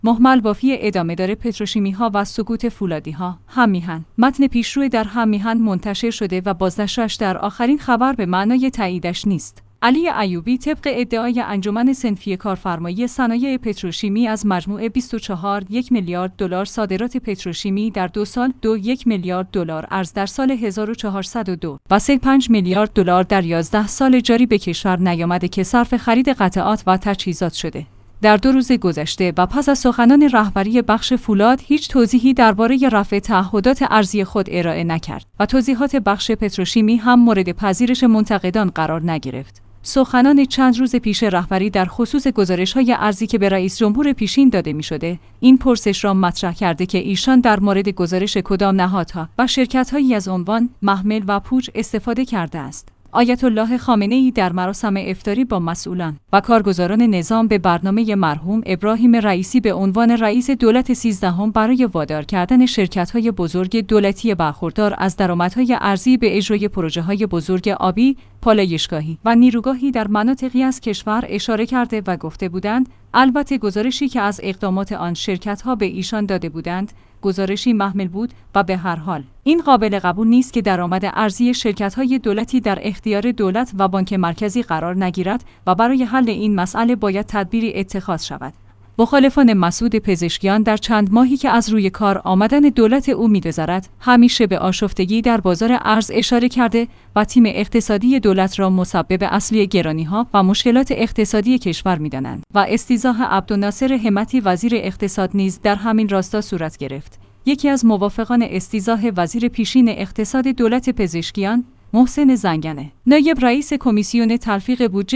مهمل بافی ادامه داره پتروشیمی ها و سکوت فولادی ها. هم‌میهن. متن پیشروی در هم‌میهن منتشر شده و بازنشرش در آخرین خبر به معنای تاییدش نیست. علی ایوبی طبق ادعای انجمن صنفی کارفرمایی صنایع پتروشیمی از مجموع 24.1 میلیارد دلار صادرات پتروشیمی در 2 سال 2.1 میلیارد دلار ارز در سال 1402 و 3.5 میلیارد دلار در 11 سال جاری به کشور نیامده که صرف خرید قطعات و تجهیزات شده. در 2 روز گذشته و پس از سخنان رهبری بخش فولاد هیچ توضیحی درباره رفع تعهدات ارزی خود ارائه نکرد و توضیحات بخش پتروشیمی هم مورد پذیرش منتقدان قرار نگرفت. سخنان چند روز پیش رهبری در خصوص گزارش‌های ارزی که به رئیس جمهور پیشین داده می‌شده، این پرسش را مطرح کرده که ایشان در مورد گزارش کدام نهادها و شرکت‌هایی از عنوان محمل و پوچ استفاده کرده است. آیت الله خامنه‌ای در مراسم افطاری با مسئولان و کارگزاران نظام به برنامه مرحوم ابراهیم رئیسی به عنوان رئیس دولت 13 برای وادار کردن شرکت‌های بزرگ دولتی برخوردار از درآمدهای ارزی به اجرای پروژه‌های بزرگ آبی، پالایشگاهی و نیروگاهی در مناطقی از کشور اشاره کرده و گفته بودند البته گزارشی که از اقدامات آن شرکت‌ها به ایشان داده بودند گزارشی محمل بود و به هر حال این قابل قبول نیست که درآمد ارزی شرکت‌های دولتی در اختیار دولت و بانک مرکزی قرار نگیرد و برای حل این مسئله باید تدبیری اتخاذ شود. مخالفان مسعود پزشکیان در چند ماهی که از روی کار آمدن دولت او می‌گذرد، همیشه به آشفتگی در بازار ارز اشاره کرده و تیم اقتصادی دولت را مسبب اصلی گرانی‌ها و مشکلات اقتصادی کشور می‌دانند و استیضاح عبدالناصر همتی وزیر اقتصاد نیز در همین راستا صورت گرفت. یکی از موافقان استیضاح وزیر پیشین اقتصاد دولت پزشکیان، محسن زنگنه، نایب رئیس کمیسیون تلفیق بودجه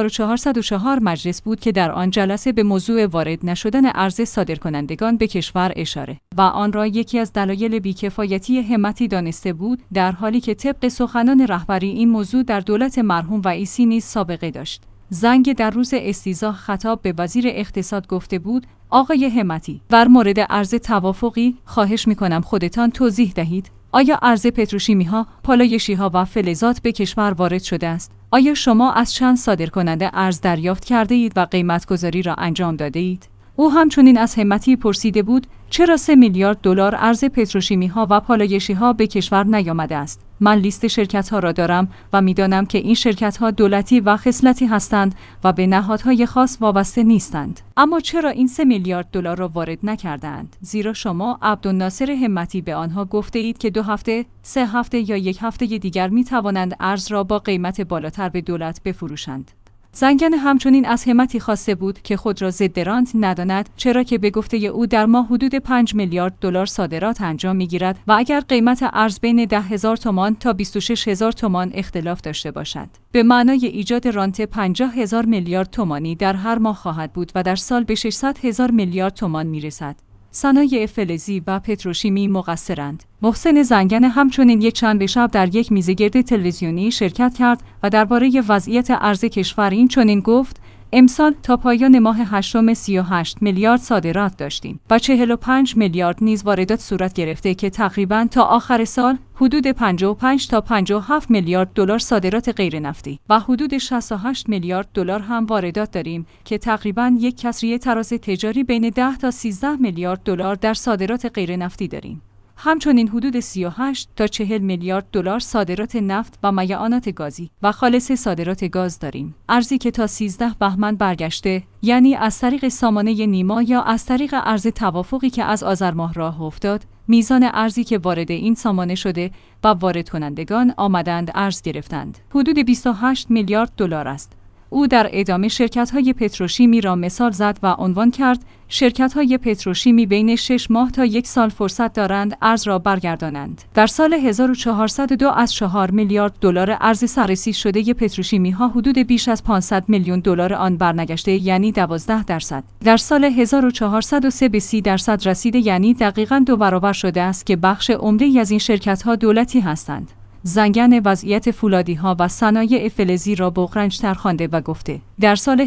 1404 مجلس بود که در آن جلسه به موضوع وارد نشدن ارز صادرکنندگان به کشور اشاره و آن را یکی از دلایل بیکفایتی همتی دانسته بود، در حالی که طبق سخنان رهبری این موضوع در دولت مرحوم رئیسی نیز سابقه داشت. زنگ در روز استیضاح خطاب به وزیر اقتصاد گفته بود: آقای همتی، بر مورد ارز توافقی خواهش می‌کنم خودتان توضیح دهید. آیا ارز پتروشیمی‌ها، پالایشی‌ها و فلزات به کشور وارد شده است؟ آیا شما از چند صادرکننده ارز دریافت کرده اید و قیمت‌گذاری را انجام داده اید؟ او همچنین از همتی پرسیده بود چرا 3 میلیارد دلار ارز پتروشیمی‌ها و پالایشی‌ها به کشور نیامده است؟ من لیست شرکت‌ها را دارم و می‌دانم که این شرکت‌ها دولتی و خصلتی هستند و به نهادهای خاص وابسته نیستند. اما چرا این 3 میلیارد دلار را وارد نکردند؟ زیرا شما عبدالناصر همتی به آنها گفته اید که 2 هفته، 3 هفته یا 1 هفته دیگر می‌توانند ارز را با قیمت بالاتر به دولت بفروشند. زنگنه همچنین از همتی خواسته بود که خود را ضد رانت نداند، چرا که به گفته او در ماه حدود 5 میلیارد دلار صادرات انجام می‌گیرد و اگر قیمت ارز بین 10,000 تومان تا 26,000 تومان اختلاف داشته باشد، به معنای ایجاد رانت 50,000 میلیارد تومانی در هر ماه خواهد بود و در سال به 600,000 میلیارد تومان می‌رسد. صنایع فلزی و پتروشیمی مقصرند. محسن زنگنه همچنین یک چند شب در یک میزگرد تلویزیونی شرکت کرد و درباره وضعیت ارز کشور این چنین گفت: امسال تا پایان ماه هشتم 38 میلیارد صادرات داشتیم و 45 میلیارد نیز واردات صورت گرفته که تقریباً تا آخر سال حدود 55 تا 57 میلیارد دلار صادرات غیر نفتی و حدود 68 میلیارد دلار هم واردات داریم که تقریباً یک کسری تراز تجاری بین 10 تا 13 میلیارد دلار در صادرات غیر نفتی داریم. همچنین حدود 38 تا 40 میلیارد دلار صادرات نفت و میعانات گازی و خالص صادرات گاز داریم. ارزی که تا 13 بهمن برگشته، یعنی از طریق سامانه نیما یا از طریق ارز توافقی که از آذر ماه راه افتاد، میزان ارزی که وارد این سامانه شده و وارد کنندگان آمدند ارز گرفتند حدود 28 میلیارد دلار است. او در ادامه شرکت‌های پتروشیمی را مثال زد و عنوان کرد: شرکت‌های پتروشیمی بین 6 ماه تا 1 سال فرصت دارند ارز را برگردانند. در سال 1402 از 4 میلیارد دلار ارز سررسید شده پتروشیمی‌ها حدود بیش از 500 میلیون دلار آن برنگشته، یعنی 12%. در سال 1403 به 30% رسیده، یعنی دقیقاً 2 برابر شده است که بخش عمده‌ای از این شرکت‌ها دولتی هستند. زنگنه وضعیت فولادی‌ها و صنایع فلزی را بغرنج‌تر خوانده و گفته: در سال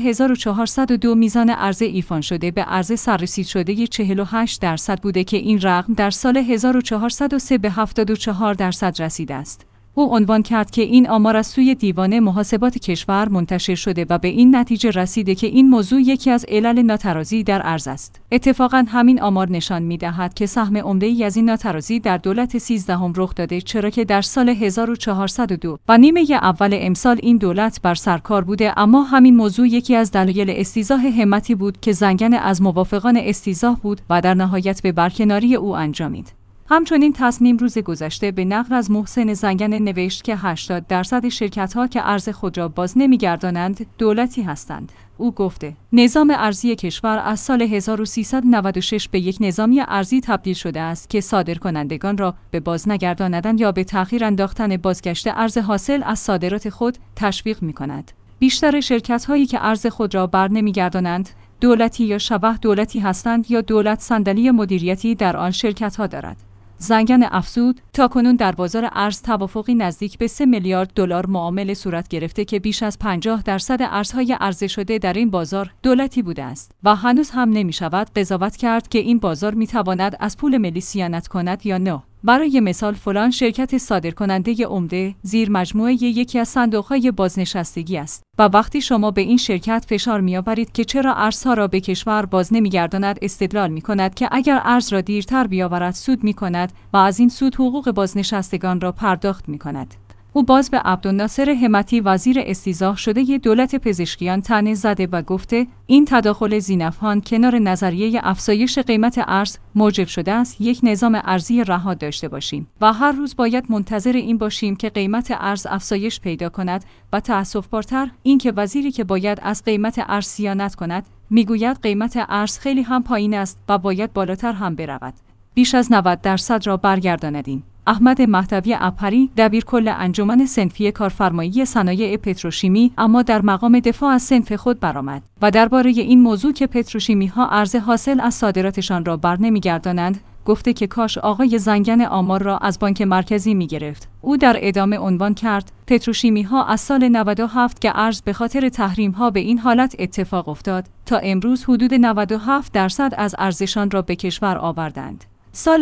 1402 میزان عرضه ایفان شده به عرضه سررسید شده 48% بوده که این رقم در سال 1403 به 74% رسیده است. او عنوان کرد که این آمار از سوی دیوان محاسبات کشور منتشر شده و به این نتیجه رسیده که این موضوع یکی از علل ناترازی در ارز است. اتفاقاً همین آمار نشان می‌دهد که سهم عمده‌ای از این ناترازی در دولت 13 رخ داده، چرا که در سال 1402 و نیمه اول امسال این دولت بر سرکار بوده، اما همین موضوع یکی از دلایل استیضاح همتی بود که زنگنه از موافقان استیضاح بود و در نهایت به برکناری او انجامید. همچنین تصنیم روز گذشته به نقل از محسن زنگنه نوشت که 80% شرکت‌ها که ارز خود را باز نمی‌گردانند دولتی هستند. او گفته نظام ارزی کشور از سال 1396 به یک نظامی ارزی تبدیل شده است که صادرکنندگان را به باز نگرداندن یا به تأخیر انداختن بازگشت ارز حاصل از صادرات خود تشویق می‌کند. بیشتر شرکت‌هایی که ارز خود را بر نمی‌گردانند دولتی یا شبه دولتی هستند یا دولت صندلی مدیریتی در آن شرکت‌ها دارد. زنگنه افزود تاکنون در بازار ارز توافقی نزدیک به 3 میلیارد دلار معامله صورت گرفته که بیش از 50% ارزهای عرضه شده در این بازار دولتی بوده است و هنوز هم نمی‌شود قضاوت کرد که این بازار می‌تواند از پول ملی صیانت کند یا نه. برای مثال فلان شرکت صادرکننده عمده زیر مجموعه یکی از صندوق‌های بازنشستگی است و وقتی شما به این شرکت فشار می‌آورید که چرا ارزها را به کشور باز نمی‌گرداند، استدلال می‌کند که اگر ارز را دیرتر بیاورد سود می‌کند و از این سود حقوق بازنشستگان را پرداخت می‌کند. او باز به عبدالناصر همتی وزیر استیضاح شده دولت پزشکیان طعنه زده و گفته این تداخل ذی‌نفعان کنار نظریه افزایش قیمت ارز موجب شده است یک نظام ارزی رها داشته باشیم و هر روز باید منتظر این باشیم که قیمت ارز افزایش پیدا کند و تأسف‌بارتر این که وزیری که باید از قیمت ارز صیانت کند میگوید قیمت ارز خیلی هم پایین است و باید بالاتر هم برود. بیش از 90% را برگرداندیم. احمد مهدوی عبهری دبیرکل انجمن صنفی کارفرمایی صنایع پتروشیمی اما در مقام دفاع از صنف خود برآمد و درباره این موضوع که پتروشیمی‌ها ارز حاصل از صادراتشان را برنمی‌گردانند گفته که کاش آقای زنگنه آمار را از بانک مرکزی می‌گرفت. او در ادامه عنوان کرد پتروشیمی‌ها از سال 97 که ارز به خاطر تحریم‌ها به این حالت اتفاق افتاد تا امروز حدود 97% از ارزشان را به کشور آوردند. سال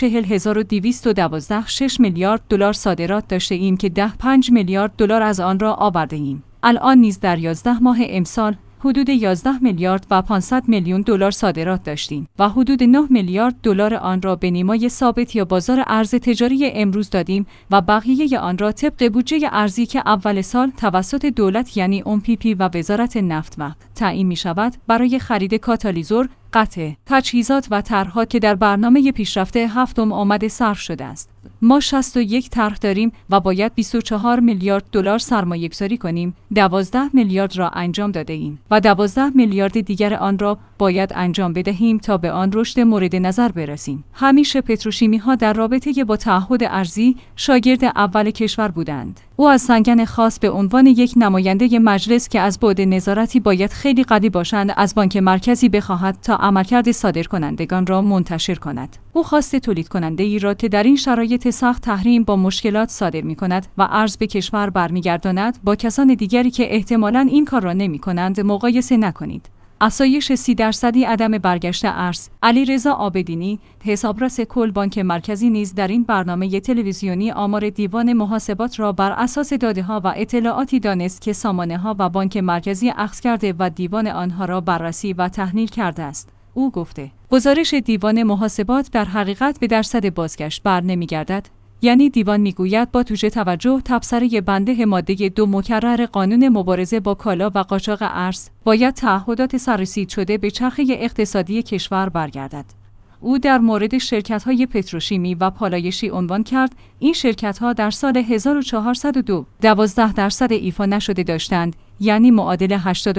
140212 6 میلیارد دلار صادرات داشته ایم که 5 میلیارد دلار از آن را آورده ایم. الان نیز در 11 ماه امسال حدود 11 میلیارد و 500 میلیون دلار صادرات داشتیم و حدود 9 میلیارد دلار آن را به نیمای ثابت یا بازار ارز تجاری امروز دادیم و بقیه آن را طبق بودجه ارزی که اول سال توسط دولت یعنی OMPP و وزارت نفت تعیین می شود برای خرید کاتالیزور، قطع، تجهیزات و طرح‌ها که در برنامه پیشرفته هفتم آمده صرف شده است. ما 61 طرح داریم و باید 24 میلیارد دلار سرمایه‌گذاری کنیم. 12 میلیارد را انجام داده ایم و 12 میلیارد دیگر آن را باید انجام بدهیم تا به آن رشد مورد نظر برسیم. همیشه پتروشیمی‌ها در رابطه با تعهد ارزی شاگرد اول کشور بودند. او از زنگنه خواست به عنوان یک نماینده مجلس که از بعد نظارتی باید خیلی قوی باشند از بانک مرکزی بخواهد تا عملکرد صادرکنندگان را منتشر کند. او خواست تولید کننده ای را که در این شرایط سخت تحریم با مشکلات صادر می کند و ارز به کشور برمیگرداند با کسان دیگری که احتمالاً این کار را نمی کنند مقایسه نکنید. افزایش 30% عدم برگشت ارز. علیرضا عابدینی حسابرس کل بانک مرکزی نیز در این برنامه تلویزیونی آمار دیوان محاسبات را بر اساس داده‌ها و اطلاعاتی دانست که سامانه‌ها و بانک مرکزی اخذ کرده و دیوان آنها را بررسی و تحلیل کرده است. او گفته گزارش دیوان محاسبات در حقیقت به درصد بازگشت بر نمی‌گردد. یعنی دیوان میگوید با توجه تبصره بنده ماده 2 مکرر قانون مبارزه با کالا و قاچاق ارز باید تعهدات سررسید شده به چرخه اقتصادی کشور برگردد. او در مورد شرکت‌های پتروشیمی و پالایشی عنوان کرد این شرکت‌ها در سال 1402 12% ایفا نشده داشتند، یعنی معادل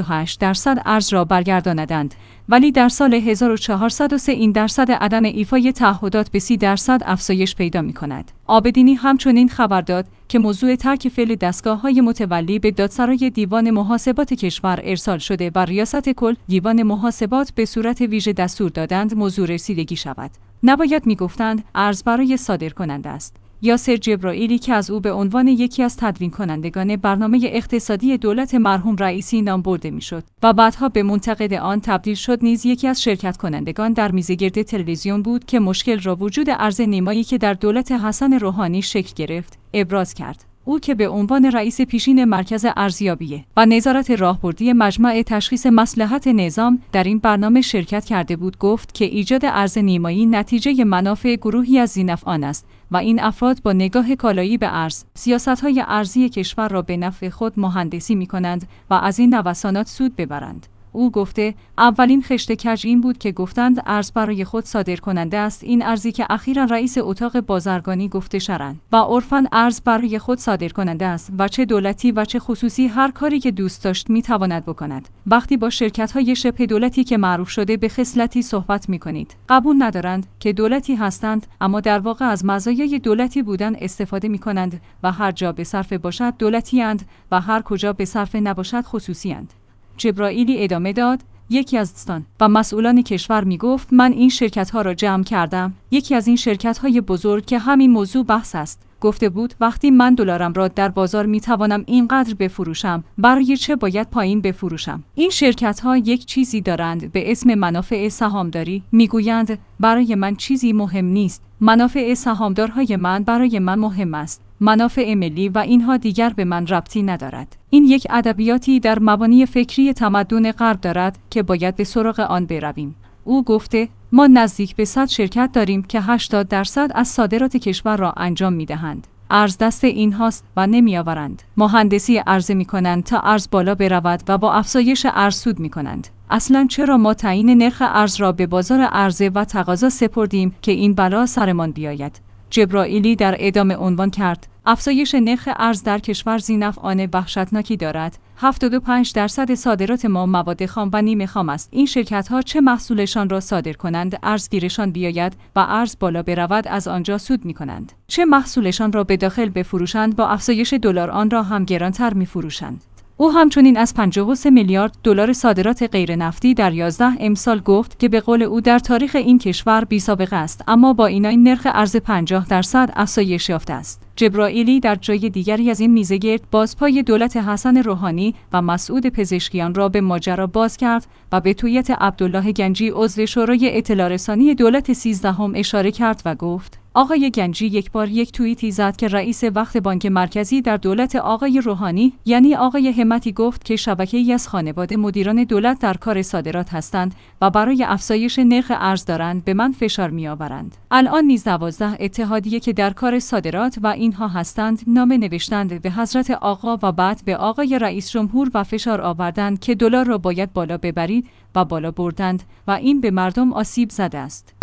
88% ارز را برگرداندند، ولی در سال 1403 این درصد عدم ایفای تعهدات به 30% افزایش پیدا می‌کند. عابدینی همچنین خبر داد که موضوع ترک فعل دستگاه‌های متولی به دادسرای دیوان محاسبات کشور ارسال شده و ریاست کل دیوان محاسبات به صورت ویژه دستور دادند موضوع رسیدگی شود. نباید می‌گفتند ارز برای صادرکننده است. یاسر جبرائیلی که از او به عنوان یکی از تدوین کنندگان برنامه اقتصادی دولت مرحوم رئیسی نام برده میشد و بعدها به منتقد آن تبدیل شد، نیز یکی از شرکت کنندگان در میزگرد تلویزیون بود که مشکل را وجود ارز نیمایی که در دولت حسن روحانی شکل گرفت ابراز کرد. او که به عنوان رئیس پیشین مرکز ارزیابی و نظارت راهبردی مجمع تشخیص مصلحت نظام در این برنامه شرکت کرده بود، گفت که ایجاد ارز نیمایی نتیجه منافع گروهی از ذی‌نفعان است و این افراد با نگاه کالایی به ارز، سیاست‌های ارزی کشور را به نفع خود مهندسی می‌کنند و از این نوسانات سود ببرند. او گفته اولین خشت کج این بود که گفتند ارز برای خود صادر کننده است، این ارزی که اخیراً رئیس اتاق بازرگانی گفته شرن و عرفاً ارز برای خود صادر کننده است و چه دولتی و چه خصوصی هر کاری که دوست داشت میتواند بکند. وقتی با شرکت‌های شبه دولتی که معروف شده به خصلتی صحبت میکنید، قبول ندارند که دولتی هستند اما در واقع از مزایای دولتی بودن استفاده میکنند و هر جا به صرفه باشد دولتی اند و هر کجا به صرفه نباشد خصوصی اند. جبرائیلی ادامه داد یکی از دوستان و مسئولان کشور می گفت من این شرکت‌ها را جمع کردم. یکی از این شرکت‌های بزرگ که همین موضوع بحث است گفته بود وقتی من دلارم را در بازار می توانم اینقدر بفروشم، برای چه باید پایین بفروشم؟ این شرکت‌ها یک چیزی دارند به اسم منافع سهامداری. میگویند برای من چیزی مهم نیست، منافع سهامدارهای من برای من مهم است، منافع ملی و اینها دیگر به من ربطی ندارد. این یک ادبیاتی در مبانی فکری تمدن غرب دارد که باید به سراغ آن برویم. او گفته ما نزدیک به 100 شرکت داریم که 80% از صادرات کشور را انجام می‌دهند. ارز دست اینهاست و نمی‌آورند. مهندسی عرضه می‌کنند تا ارز بالا برود و با افزایش ارز سود می‌کنند. اصلاً چرا ما تعیین نرخ ارز را به بازار عرضه و تقاضا سپردیم که این بلا سرمان بیاید؟ جبرائیلی در ادامه عنوان کرد افزایش نرخ ارز در کشور ذی‌نفعان وحشتناکی دارد. 75% صادرات ما مواد خام و نیمه خام است. این شرکت‌ها چه محصولشان را صادر کنند ارز گیرشان بیاید و ارز بالا برود از آنجا سود می‌کنند. چه محصولشان را به داخل بفروشند با افزایش دلار آن را هم گرانتر می‌فروشند. او همچنین از 53 میلیارد دلار صادرات غیر نفتی در 11 امسال گفت که به قول او در تاریخ این کشور بی‌سابقه است، اما با این نرخ ارز 50% افزایش یافته است. جبرائیلی در جای دیگری از این میزگرد بازپای دولت حسن روحانی و مسعود پزشکیان را به ماجرا باز کرد و به توییت عبدالله گنجی عضو شورای اطلاع رسانی دولت 13 اشاره کرد و گفت آقای گنجی یک بار یک توییتی زد که رئیس وقت بانک مرکزی در دولت آقای روحانی یعنی آقای همتی گفت که شبکه‌ای از خانواده مدیران دولت در کار صادرات هستند و برای افزایش نرخ ارز دارند به من فشار می‌آورند. الان نیز 12 اتحادیه که در کار صادرات و اینها هستند نامه نوشتند به حضرت آقا و بعد به آقای رئیس جمهور و فشار آوردند که دلار را باید بالا ببرید و بالا بردند و این به مردم آسیب زده است.